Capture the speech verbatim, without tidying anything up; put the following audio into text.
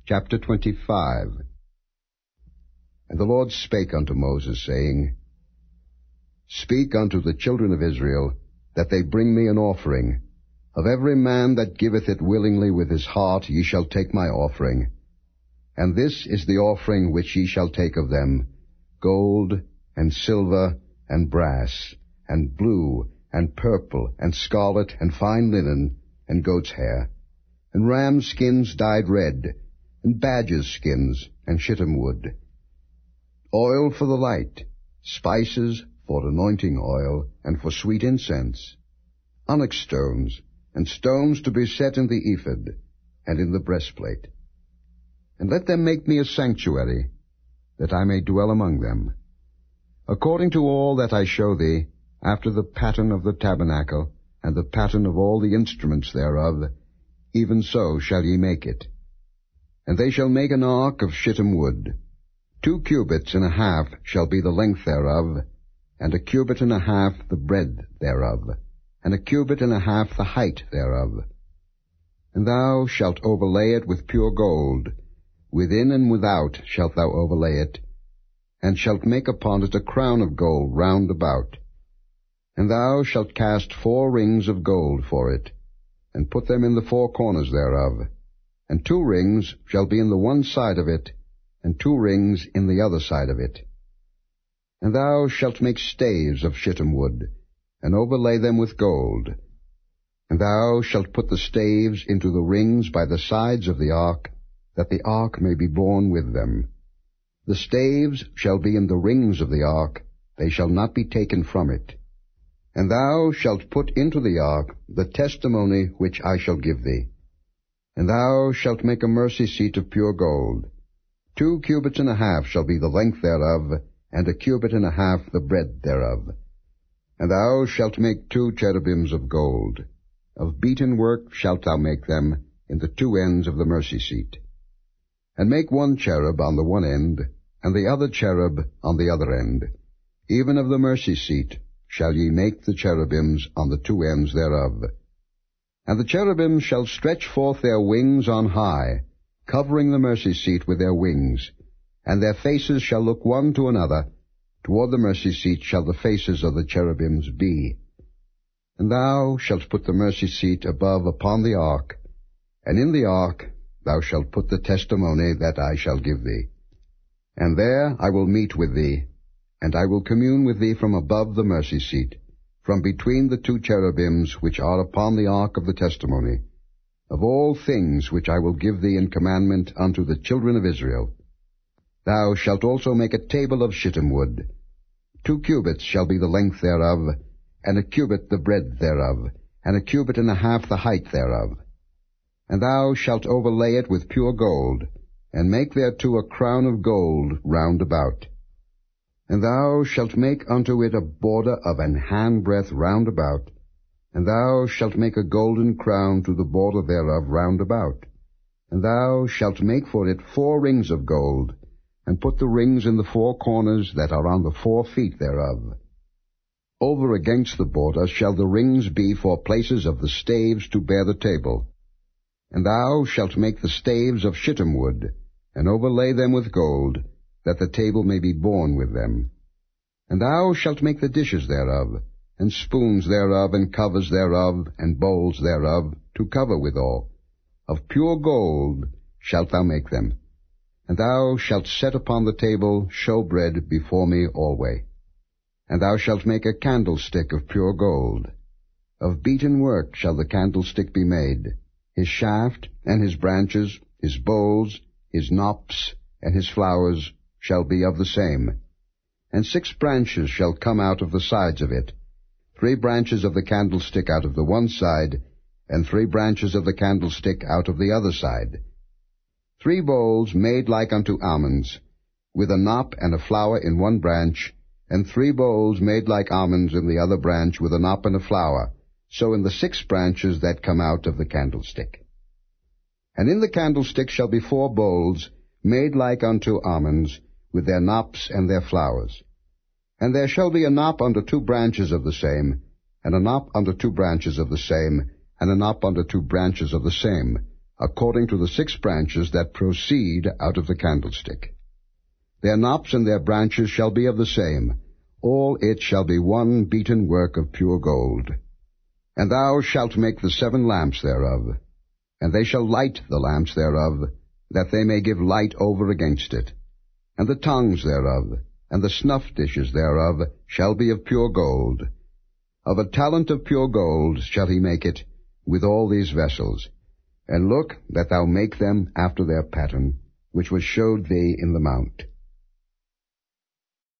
Chapter twenty-five. And the Lord spake unto Moses, saying, Speak unto the children of Israel, that they bring me an offering. Of every man that giveth it willingly with his heart ye shall take my offering. And this is the offering which ye shall take of them, gold, and silver, and brass, and blue, and purple, and scarlet, and fine linen, and goat's hair, and rams' skins dyed red, and badgers' skins, and shittim wood, oil for the light, spices for anointing oil, and for sweet incense, onyx stones, and stones to be set in the ephod, and in the breastplate. And let them make me a sanctuary, that I may dwell among them, according to all that I show thee, after the pattern of the tabernacle, and the pattern of all the instruments thereof, even so shall ye make it. And they shall make an ark of shittim wood. Two cubits and a half shall be the length thereof, and a cubit and a half the breadth thereof, and a cubit and a half the height thereof. And thou shalt overlay it with pure gold. Within and without shalt thou overlay it, and shalt make upon it a crown of gold round about. And thou shalt cast four rings of gold for it, and put them in the four corners thereof. And two rings shall be in the one side of it, and two rings in the other side of it. And thou shalt make staves of shittim wood, and overlay them with gold. And thou shalt put the staves into the rings by the sides of the ark, that the ark may be borne with them. The staves shall be in the rings of the ark, they shall not be taken from it. And thou shalt put into the ark the testimony which I shall give thee. And thou shalt make a mercy seat of pure gold. Two cubits and a half shall be the length thereof, and a cubit and a half the breadth thereof. And thou shalt make two cherubims of gold. Of beaten work shalt thou make them in the two ends of the mercy seat. And make one cherub on the one end, and the other cherub on the other end. Even of the mercy seat shall ye make the cherubims on the two ends thereof. And the cherubims shall stretch forth their wings on high, covering the mercy seat with their wings, and their faces shall look one to another. Toward the mercy seat shall the faces of the cherubims be. And thou shalt put the mercy seat above upon the ark, and in the ark thou shalt put the testimony that I shall give thee. And there I will meet with thee, and I will commune with thee from above the mercy seat, from between the two cherubims which are upon the ark of the testimony, of all things which I will give thee in commandment unto the children of Israel. Thou shalt also make a table of shittim wood. Two cubits shall be the length thereof, and a cubit the breadth thereof, and a cubit and a half the height thereof. And thou shalt overlay it with pure gold, and make thereto a crown of gold round about. And thou shalt make unto it a border of an handbreadth round about, and thou shalt make a golden crown to the border thereof round about. And thou shalt make for it four rings of gold, and put the rings in the four corners that are on the four feet thereof. Over against the border shall the rings be for places of the staves to bear the table. And thou shalt make the staves of shittim wood, and overlay them with gold, that the table may be borne with them. And thou shalt make the dishes thereof, and spoons thereof, and covers thereof, and bowls thereof, to cover withal. Of pure gold shalt thou make them. And thou shalt set upon the table showbread before me alway. And thou shalt make a candlestick of pure gold. Of beaten work shall the candlestick be made. His shaft, and his branches, his bowls, his knops, and his flowers shall be of the same. And six branches shall come out of the sides of it, three branches of the candlestick out of the one side, and three branches of the candlestick out of the other side. Three bowls made like unto almonds, with a knop and a flower in one branch, and three bowls made like almonds in the other branch, with a knop and a flower, so in the six branches that come out of the candlestick. And in the candlestick shall be four bowls, made like unto almonds, with their knops and their flowers. And there shall be a knop under two branches of the same, and a knop under two branches of the same, and a knop under two branches of the same, according to the six branches that proceed out of the candlestick. Their knops and their branches shall be of the same. All it shall be one beaten work of pure gold. And thou shalt make the seven lamps thereof, and they shall light the lamps thereof, that they may give light over against it. And the tongues thereof, and the snuff dishes thereof, shall be of pure gold. Of a talent of pure gold shall he make it, with all these vessels. And look that thou make them after their pattern, which was showed thee in the mount.